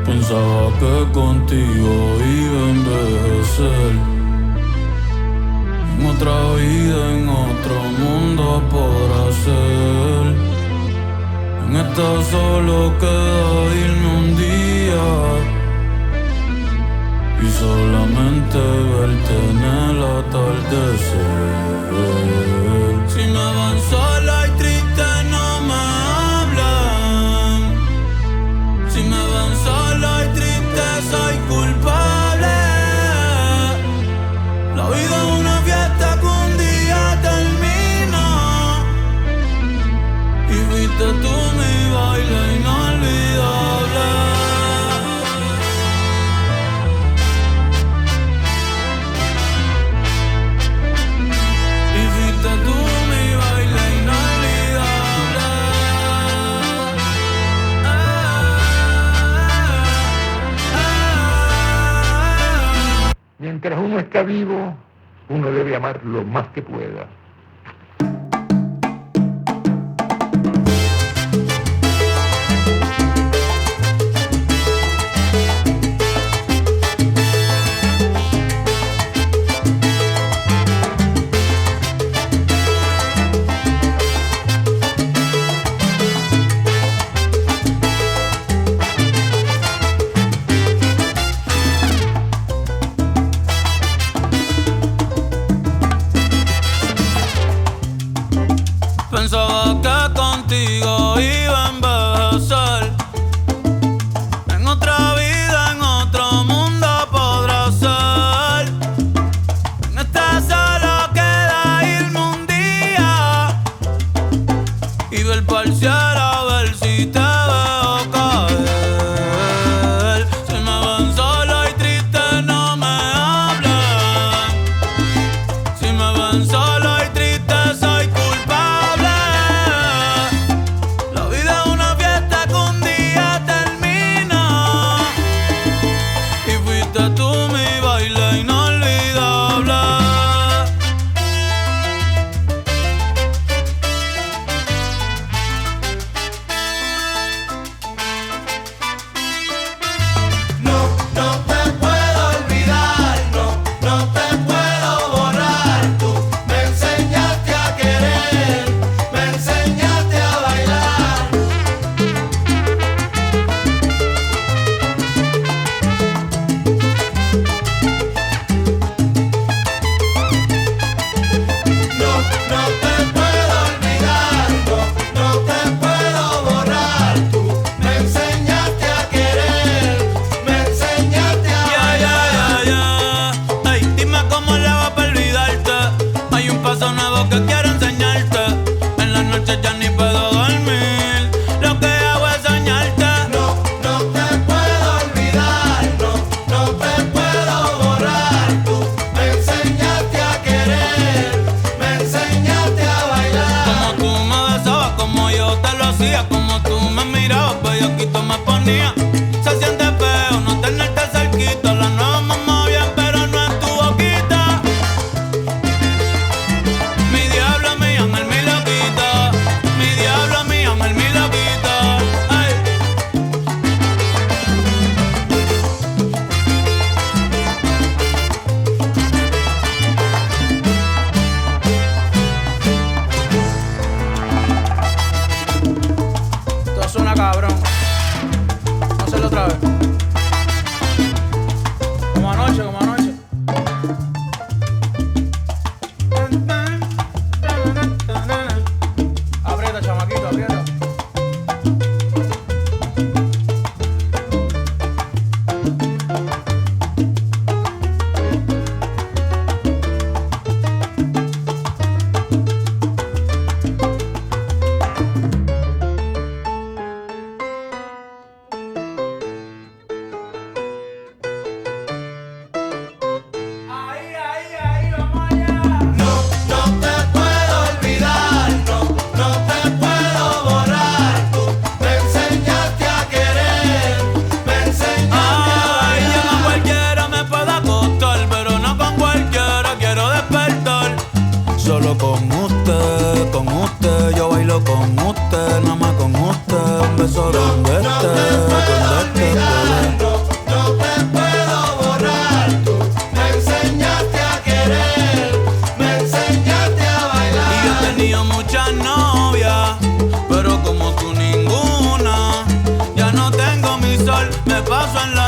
Pensaba que contigo iba a envejecer. En otra vida, en otro mundo podrá ser. En esta solo queda irme un día y solamente verte en el atardecer. Si me van sola y triste no me hablan. Si me van sola y triste soy culpable. La vida es una fiesta que un día termina y fuiste tú mi baile inolvidable. Mientras uno está vivo, uno debe amar lo más que pueda. Pensaba que contigo iba a envejecer. En otra vida, en otro mundo podrá ser. En esta solo queda irme un día y ver parcial a ver si te veo caer. Si me ven solo y triste no me hablan. Si me ven solo y triste soy culpable. La vida es una fiesta que un día termina y fuiste tú mi baile inolvidable. No te puedo olvidar, no te puedo borrar. Tú me enseñaste a querer, me enseñaste a bailar. No te puedo olvidar, no te puedo borrar. Tú me enseñaste a querer, me enseñaste a bailar. Ay, dime cómo le va para olvidarte. Hay un paso nuevo que quiero enseñarte. En las noches ya ni puedo dormir. Lo que hago es soñarte. No te puedo olvidar, no te puedo borrar. Tú me enseñaste a querer, me enseñaste a bailar. Como tú me besabas, como yo te lo hacía. Como tú me mirabas, bellaquito me ponía. Se siente feo no tenerte cerquita. La nueva mamá bien, pero no en tu boquita. Mi diablo, mi ángel, mi loquita. Mi diablo, mi ángel, mi loquita. Ay. Esto suena cabrón. Vamos a hacerlo otra vez. Como anoche, como anoche. Aprieta, chamaquito, aprieta. Ahí, vamos allá. No te puedo olvidar, no te puedo borrar. Tú me enseñaste a querer, me enseñaste a Ay, yo con bailar. cualquiera me puedo acostar, pero no con cualquiera quiero despertar. Solo con usted, yo bailo con usted, nada más con usted. Un beso con este, No te puedo olvidar, paso en la